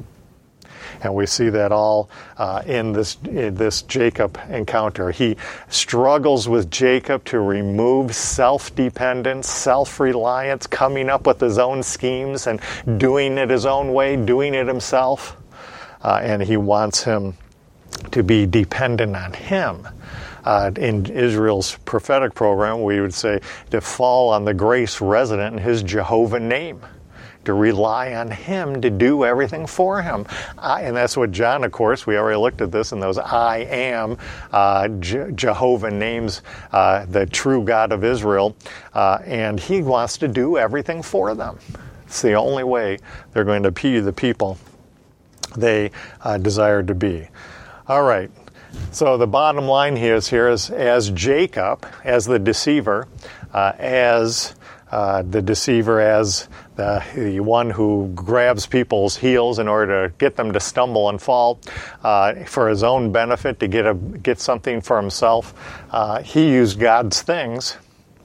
And we see that all uh, in this in this Jacob encounter. He struggles with Jacob to remove self-dependence, self-reliance, coming up with his own schemes and doing it his own way, doing it himself. Uh, and he wants him to be dependent on him. Uh, in Israel's prophetic program, we would say to fall on the grace resident in his Jehovah name, to rely on him to do everything for him. I, and that's what John, of course, we already looked at this in those I am uh, Je- Jehovah names, uh, the true God of Israel, uh, and he wants to do everything for them. It's the only way they're going to be the people they uh, desire to be. All right, so the bottom line here is, here is as Jacob, as the deceiver, uh, as uh, the deceiver, as the, the one who grabs people's heels in order to get them to stumble and fall uh, for his own benefit, to get a get something for himself, uh, he used God's things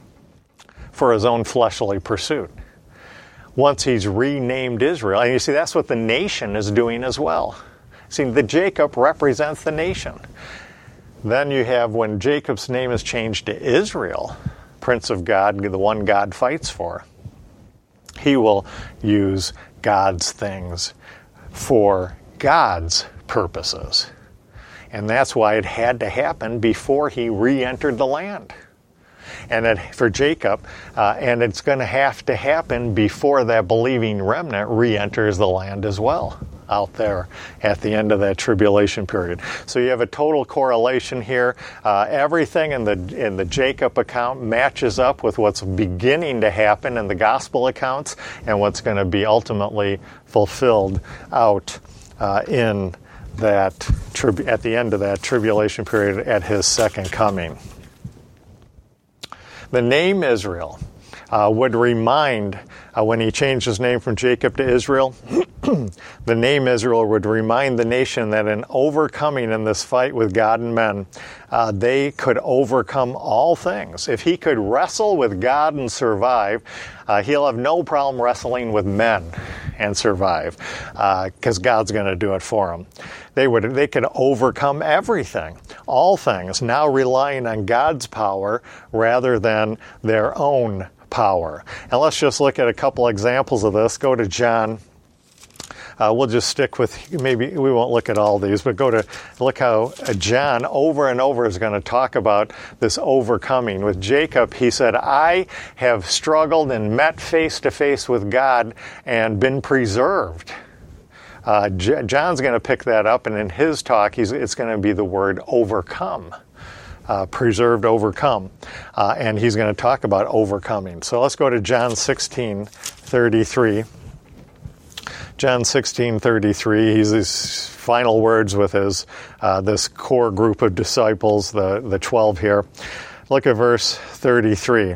for his own fleshly pursuit. Once he's renamed Israel, and you see that's what the nation is doing as well. See, the Jacob represents the nation. Then you have when Jacob's name is changed to Israel, Prince of God, the one God fights for. He will use God's things for God's purposes. And that's why it had to happen before he re-entered the land. And it, for Jacob, uh, and it's going to have to happen before that believing remnant re-enters the land as well, out there at the end of that tribulation period. So you have a total correlation here. Uh, everything in the in the Jacob account matches up with what's beginning to happen in the gospel accounts and what's going to be ultimately fulfilled out uh, in that tribu- at the end of that tribulation period at his second coming. The name Israel uh, would remind, uh, when he changed his name from Jacob to Israel, the name Israel would remind the nation that in overcoming in this fight with God and men, uh, they could overcome all things. If he could wrestle with God and survive, uh, he'll have no problem wrestling with men and survive, because uh, God's going to do it for him. They would, they could overcome everything, all things, now relying on God's power rather than their own power. And let's just look at a couple examples of this. Go to John. Uh, we'll just stick with, maybe we won't look at all these, but go to, look how John over and over is going to talk about this overcoming. With Jacob, he said, I have struggled and met face to face with God and been preserved. Uh, J- John's going to pick that up, and in his talk, he's, it's going to be the word overcome. Uh, preserved, overcome. Uh, and he's going to talk about overcoming. So let's go to John sixteen thirty-three. John sixteen thirty-three, he's his final words with his uh, this core group of disciples, the, the twelve here. Look at verse thirty-three.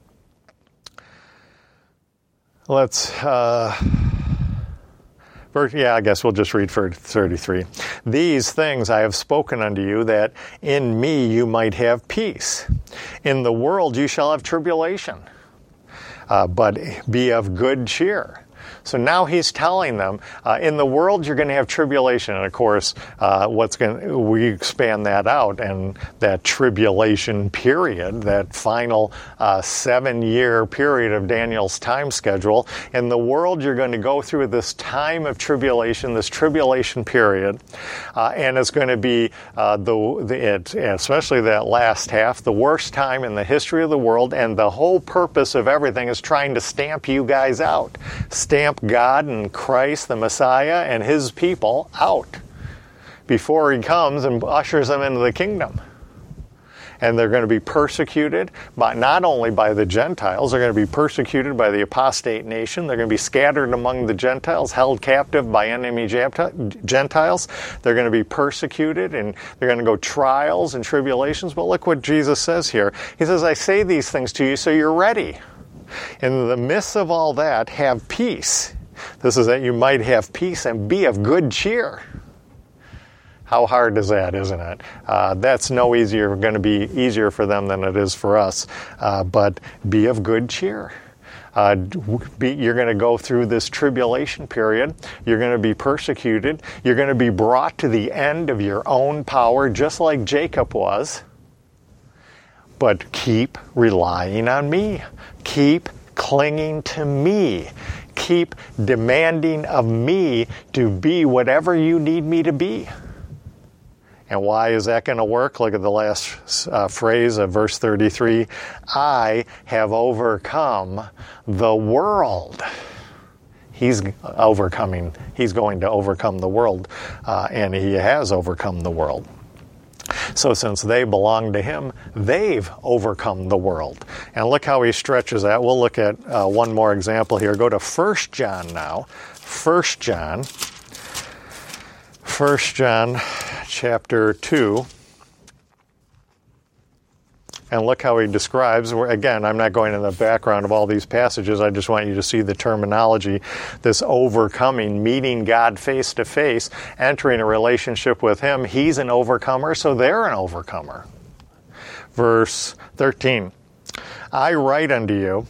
Let's, uh, verse, yeah, I guess we'll just read for thirty-three. These things I have spoken unto you, that in me you might have peace. In the world you shall have tribulation, uh, but be of good cheer. So now he's telling them, uh, in the world you're going to have tribulation. And of course, uh, what's going we expand that out, and that tribulation period, that final uh, seven-year period of Daniel's time schedule. In the world you're going to go through this time of tribulation, this tribulation period, uh, and it's going to be uh, the, the it, especially that last half, the worst time in the history of the world, and the whole purpose of everything is trying to stamp you guys out. Stamp God and Christ, the Messiah, and his people out before he comes and ushers them into the kingdom. And they're going to be persecuted, by, not only by the Gentiles, they're going to be persecuted by the apostate nation. They're going to be scattered among the Gentiles, held captive by enemy Gentiles. They're going to be persecuted, and they're going to go trials and tribulations. But look what Jesus says here. He says, I say these things to you so you're ready. In the midst of all that, have peace. This is that you might have peace and be of good cheer. How hard is that, isn't it? Uh, that's no easier, going to be easier for them than it is for us. Uh, but be of good cheer. Uh, be, you're going to go through this tribulation period. You're going to be persecuted. You're going to be brought to the end of your own power, just like Jacob was. But keep relying on me. Keep clinging to me. Keep demanding of me to be whatever you need me to be. And why is that going to work? Look at the last uh, phrase of verse thirty-three. I have overcome the world. He's overcoming. He's going to overcome the world. Uh, and he has overcome the world. So since they belong to him, they've overcome the world. And look how he stretches that. We'll look at uh, one more example here. Go to First John now. First John. First John chapter two. And look how he describes, again, I'm not going into the background of all these passages, I just want you to see the terminology, this overcoming, meeting God face to face, entering a relationship with him. He's an overcomer, so they're an overcomer. Verse thirteen, I write unto you,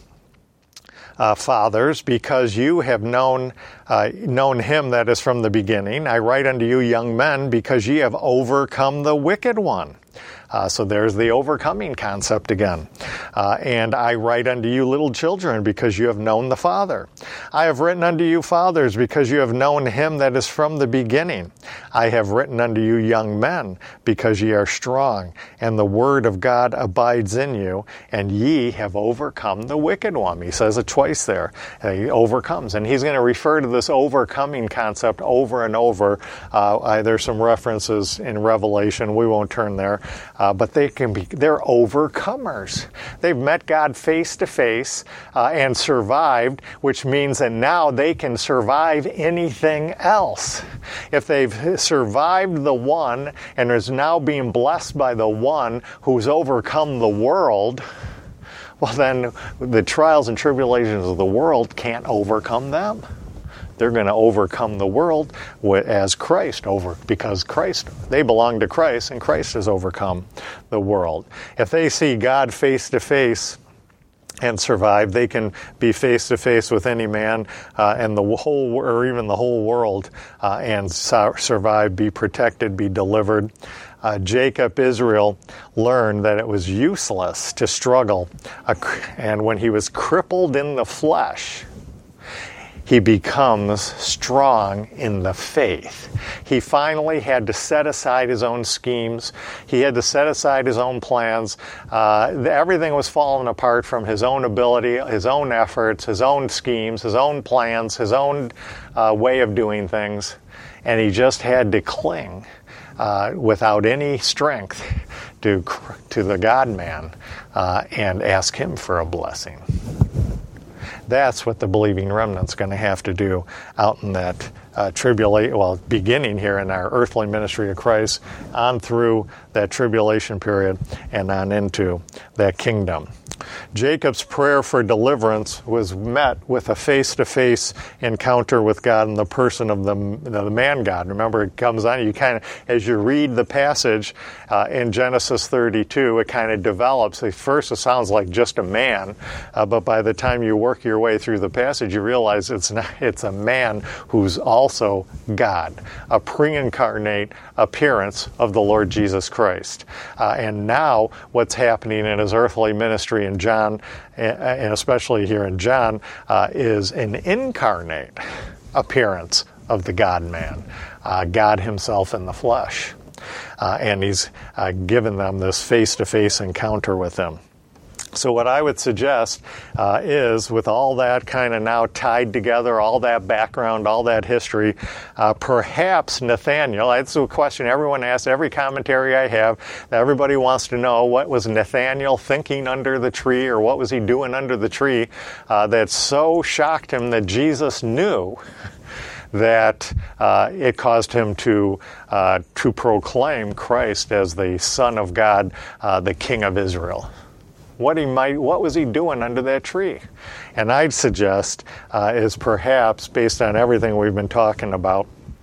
Uh, fathers, because you have known uh, known him that is from the beginning. I write unto you, young men, because ye have overcome the wicked one. Uh, so there's the overcoming concept again. Uh, and I write unto you, little children, because you have known the Father. I have written unto you, fathers, because you have known him that is from the beginning. I have written unto you, young men, because ye are strong, and the word of God abides in you, and ye have overcome the wicked one. He says it twice there. Uh, he overcomes. And he's going to refer to this overcoming concept over and over. Uh, I, there's some references in Revelation. We won't turn there. Uh, but they can be, they're overcomers. They've met God face to face uh, and survived, which means that now they can survive anything else. If they've survived the one and is now being blessed by the one who's overcome the world, well then the trials and tribulations of the world can't overcome them. They're going to overcome the world as Christ over, because Christ, they belong to Christ, and Christ has overcome the world. If they see God face to face and survive, they can be face to face with any man uh, and the whole, or even the whole world, uh, and su- survive, be protected, be delivered. Uh, Jacob, Israel, learned that it was useless to struggle, uh, and when he was crippled in the flesh, he becomes strong in the faith. He finally had to set aside his own schemes. He had to set aside his own plans. Uh, everything was falling apart from his own ability, his own efforts, his own schemes, his own plans, his own uh, way of doing things. And he just had to cling uh, without any strength to, to the God-man uh, and ask him for a blessing. That's what the believing remnant's going to have to do out in that uh, tribulation, well, beginning here in our earthly ministry of Christ, on through that tribulation period and on into that kingdom. Jacob's prayer for deliverance was met with a face-to-face encounter with God in the person of the, the man God. Remember, it comes on you kind of, as you read the passage uh, in Genesis thirty-two, it kind of develops. At first, it sounds like just a man, uh, but by the time you work your way through the passage, you realize it's not, it's a man who's also God, a pre-incarnate appearance of the Lord Jesus Christ. Uh, and now, what's happening in his earthly ministry in John, and especially here in John, uh, is an incarnate appearance of the God-man, uh, God himself in the flesh. Uh, and he's uh, given them this face-to-face encounter with him. So what I would suggest uh, is, with all that kind of now tied together, all that background, all that history, uh, perhaps Nathaniel, that's a question everyone asks, every commentary I have, everybody wants to know, what was Nathaniel thinking under the tree, or what was he doing under the tree uh, that so shocked him that Jesus knew that uh, it caused him to uh, to proclaim Christ as the Son of God, uh, the King of Israel. What he might, what was he doing under that tree? And I'd suggest uh, is perhaps, based on everything we've been talking about,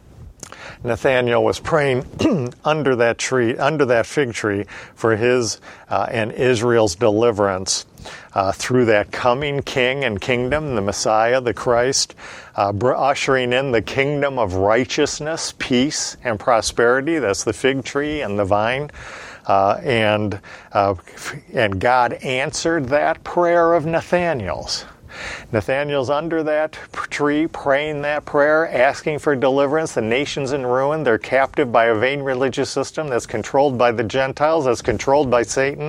Nathaniel was praying under that tree, under that fig tree, for his uh, and Israel's deliverance uh, through that coming king and kingdom, the Messiah, the Christ, uh, ushering in the kingdom of righteousness, peace, and prosperity. That's the fig tree and the vine. Uh, and uh, and God answered that prayer of Nathaniel's. Nathaniel's under that tree, praying that prayer, asking for deliverance. The nation's in ruin. They're captive by a vain religious system that's controlled by the Gentiles, that's controlled by Satan.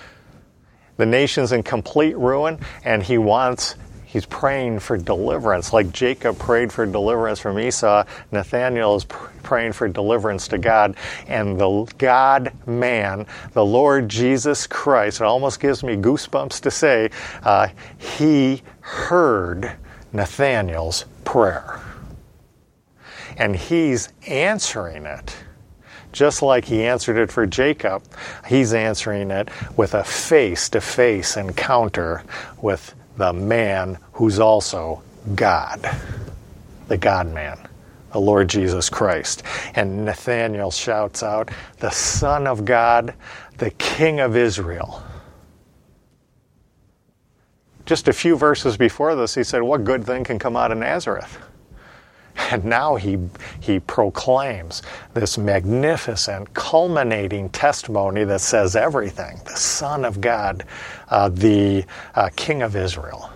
The nation's in complete ruin, and he wants... He's praying for deliverance. Like Jacob prayed for deliverance from Esau, Nathaniel is pr- praying for deliverance to God. And the God-man, the Lord Jesus Christ, it almost gives me goosebumps to say, uh, he heard Nathaniel's prayer. And he's answering it. Just like he answered it for Jacob, he's answering it with a face-to-face encounter with the man who's also God, the God-man, the Lord Jesus Christ. And Nathaniel shouts out, the Son of God, the King of Israel. Just a few verses before this, he said, what good thing can come out of Nazareth? And now he he proclaims this magnificent, culminating testimony that says everything. The Son of God, uh, the uh, King of Israel.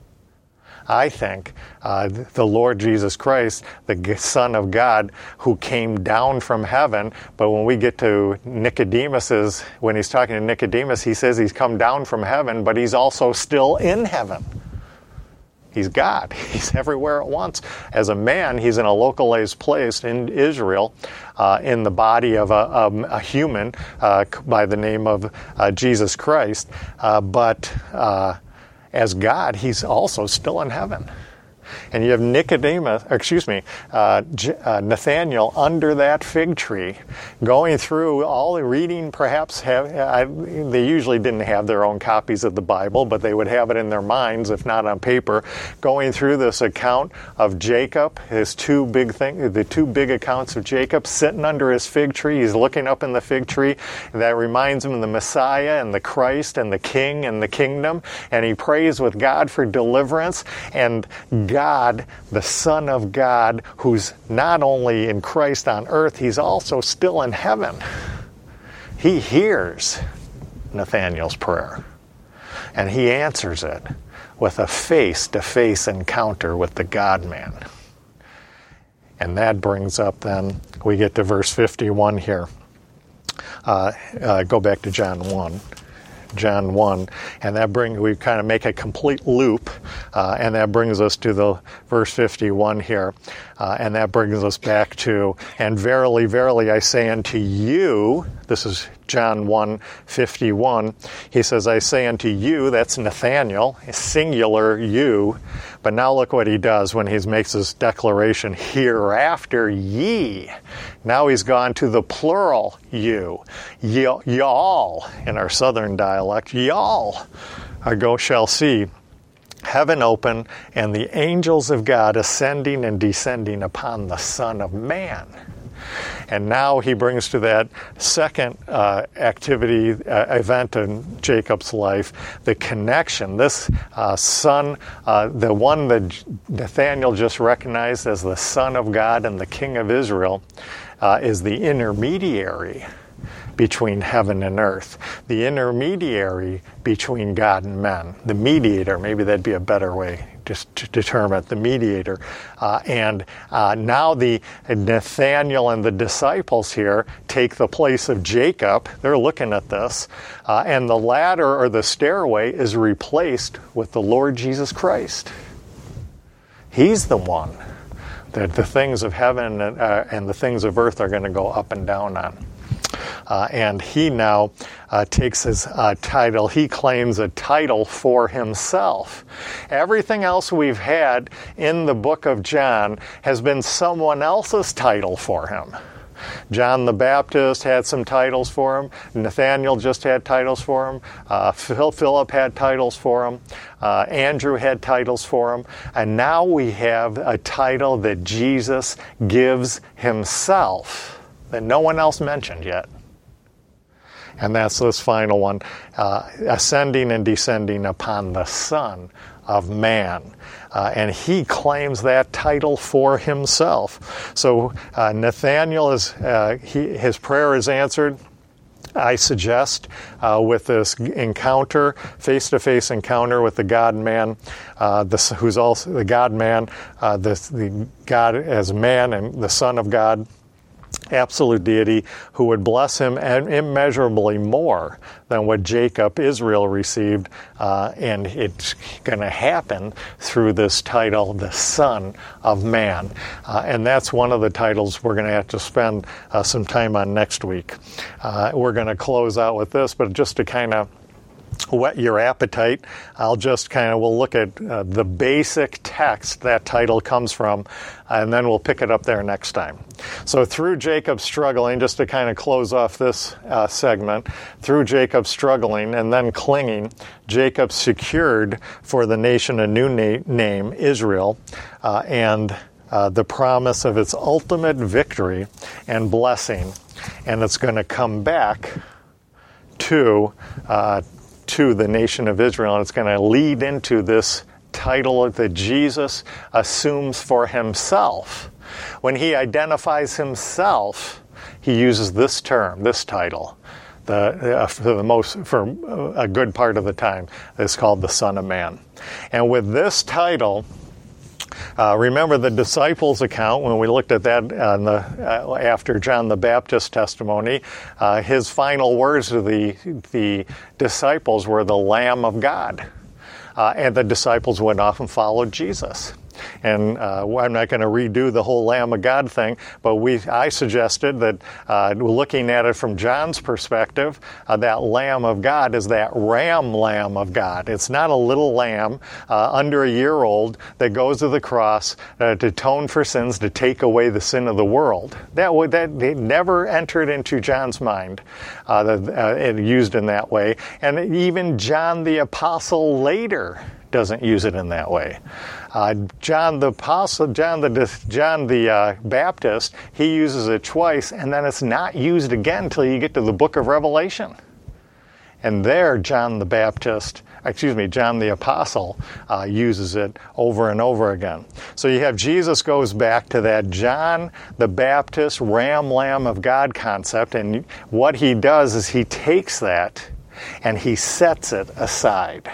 I think uh, the Lord Jesus Christ, the Son of God, who came down from heaven, but when we get to Nicodemus's, when he's talking to Nicodemus, he says he's come down from heaven, but he's also still in heaven. He's God. He's everywhere at once. As a man, he's in a localized place in Israel, uh, in the body of a, a, a human uh, by the name of uh, Jesus Christ. Uh, but uh, as God, he's also still in heaven. And you have Nicodemus, or excuse me, uh, J- uh, Nathaniel under that fig tree, going through all the reading. Perhaps have I, they usually didn't have their own copies of the Bible, but they would have it in their minds, if not on paper. Going through this account of Jacob, his two big thing, the two big accounts of Jacob, sitting under his fig tree. He's looking up in the fig tree. That reminds him of the Messiah and the Christ and the King and the kingdom. And he prays with God for deliverance. And God God, the Son of God, who's not only in Christ on earth, he's also still in heaven. He hears Nathaniel's prayer, and he answers it with a face-to-face encounter with the God-man. And that brings up then, we get to verse fifty-one here. Uh, uh, go back to John one. John one, and that brings, we kind of make a complete loop, uh, and that brings us to the verse fifty-one here, uh, and that brings us back to, and verily, verily, I say unto you, this is John one fifty-one, he says, I say unto you, that's Nathaniel, singular you, but now look what he does when he makes his declaration, hereafter ye. Now he's gone to the plural you, y- y'all, in our southern dialect, y'all go shall see heaven open and the angels of God ascending and descending upon the Son of Man. And now he brings to that second uh, activity, uh, event in Jacob's life, the connection. This uh, son, uh, the one that Nathanael just recognized as the Son of God and the King of Israel, uh, is the intermediary between heaven and earth, the intermediary between God and men, the mediator. Maybe that'd be a better way just to determine it, the mediator. Uh, and uh, now the Nathanael and the disciples here take the place of Jacob. They're looking at this. Uh, and the ladder or the stairway is replaced with the Lord Jesus Christ. He's the one that the things of heaven and, uh, and the things of earth are going to go up and down on. Uh, and he now uh, takes his uh, title. He claims a title for himself. Everything else we've had in the book of John has been someone else's title for him. John the Baptist had some titles for him. Nathanael just had titles for him. Uh, Philip had titles for him. Uh, Andrew had titles for him. And now we have a title that Jesus gives himself that no one else mentioned yet. And that's this final one, uh, ascending and descending upon the Son of Man. Uh, and he claims that title for himself. So uh, Nathanael, is, uh, he, his prayer is answered, I suggest, uh, with this encounter, face-to-face encounter with the God-man, uh, this, who's also the God-man, uh, the, the God as man and the Son of God, absolute deity, who would bless him immeasurably more than what Jacob, Israel, received. Uh, and it's going to happen through this title, the Son of Man. Uh, and that's one of the titles we're going to have to spend uh, some time on next week. Uh, we're going to close out with this, but just to kind of whet your appetite, I'll just kind of, we'll look at uh, the basic text that title comes from, and then we'll pick it up there next time. So through Jacob struggling, just to kind of close off this uh, segment, through Jacob struggling and then clinging, Jacob secured for the nation a new na- name, Israel, uh, and uh, the promise of its ultimate victory and blessing. And it's going to come back to uh, to the nation of Israel, and it's going to lead into this title that Jesus assumes for himself. When he identifies himself, he uses this term, this title, the, uh, for the most, for a good part of the time. It's called the Son of Man. And with this title, Uh, remember the disciples' account, when we looked at that on the, uh, after John the Baptist testimony, uh, his final words to the, the disciples were the Lamb of God. Uh, and the disciples went off and followed Jesus. And uh, I'm not going to redo the whole Lamb of God thing, but we I suggested that uh, looking at it from John's perspective, uh, that Lamb of God is that ram lamb of God. It's not a little lamb uh, under a year old that goes to the cross uh, to atone for sins, to take away the sin of the world. That would that never entered into John's mind, uh, the, uh, and used in that way. And even John the Apostle later doesn't use it in that way. Uh, John the Apostle, John the John the uh, Baptist, he uses it twice, and then it's not used again until you get to the book of Revelation. And there, John the Baptist, excuse me, John the Apostle uh, uses it over and over again. So you have Jesus goes back to that John the Baptist, Ram, Lamb of God concept, and what he does is he takes that and he sets it aside.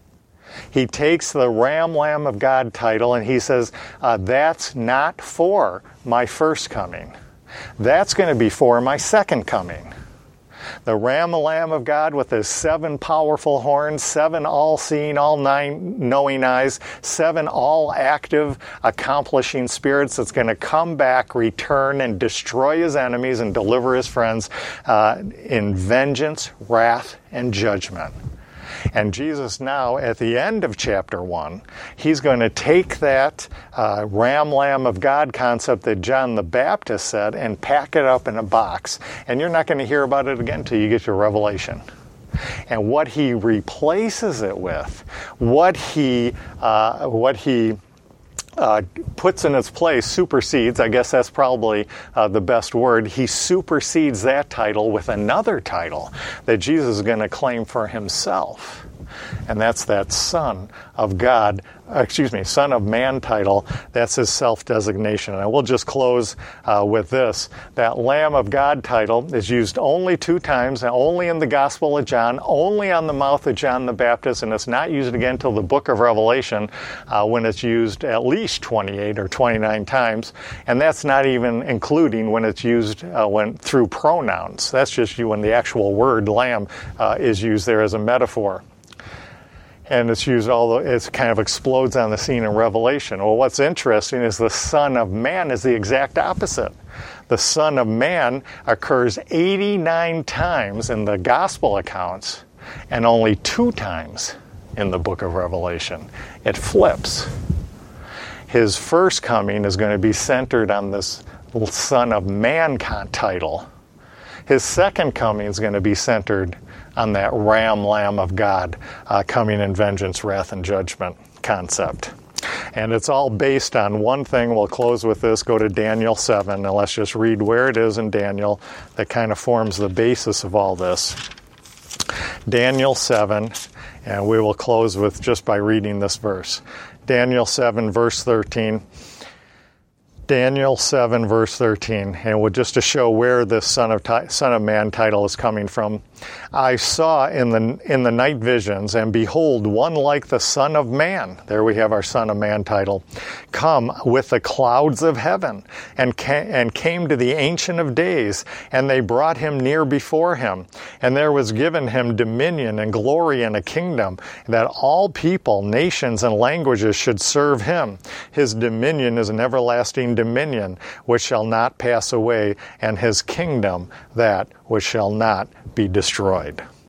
He takes the Ram, Lamb of God title and he says, uh, that's not for my first coming. That's going to be for my second coming. The Ram, Lamb of God with his seven powerful horns, seven all-seeing, all-knowing eyes, seven all-active, accomplishing spirits that's going to come back, return, and destroy his enemies and deliver his friends uh, in vengeance, wrath, and judgment. And Jesus now, at the end of chapter one, he's going to take that uh, Ram, Lamb of God concept that John the Baptist said and pack it up in a box. And you're not going to hear about it again until you get to Revelation. And what he replaces it with, what he, uh, what he uh, puts in its place, supersedes, I guess that's probably uh, the best word, he supersedes that title with another title that Jesus is going to claim for himself. And that's that Son of God, excuse me, Son of Man title. That's his self-designation. And I will just close uh, with this. That Lamb of God title is used only two times, and only in the Gospel of John, only on the mouth of John the Baptist, and it's not used again until the book of Revelation, uh, when it's used at least twenty-eight or twenty-nine times. And that's not even including when it's used uh, when through pronouns. That's just when the actual word lamb uh, is used there as a metaphor. And it's used all, it kind of explodes on the scene in Revelation. Well, what's interesting is the Son of Man is the exact opposite. The Son of Man occurs eighty-nine times in the gospel accounts and only two times in the book of Revelation. It flips. His first coming is going to be centered on this Son of Man title. His second coming is going to be centered on that Ram, Lamb of God, uh, coming in vengeance, wrath, and judgment concept. And it's all based on one thing. We'll close with this. Go to Daniel seven, and let's just read where it is in Daniel that kind of forms the basis of all this. Daniel seven, and we will close with just by reading this verse. Daniel seven, verse thirteen. Daniel seven, verse thirteen, and we'll just to show where this Son of ti- Son of Man title is coming from. I saw in the in the night visions, and behold, one like the Son of Man. There we have our Son of Man title. Come with the clouds of heaven, and ca- and came to the Ancient of Days, and they brought him near before him. And there was given him dominion and glory and a kingdom, that all people, nations, and languages should serve him. His dominion is an everlasting dominion which shall not pass away, and his kingdom that which shall not be destroyed.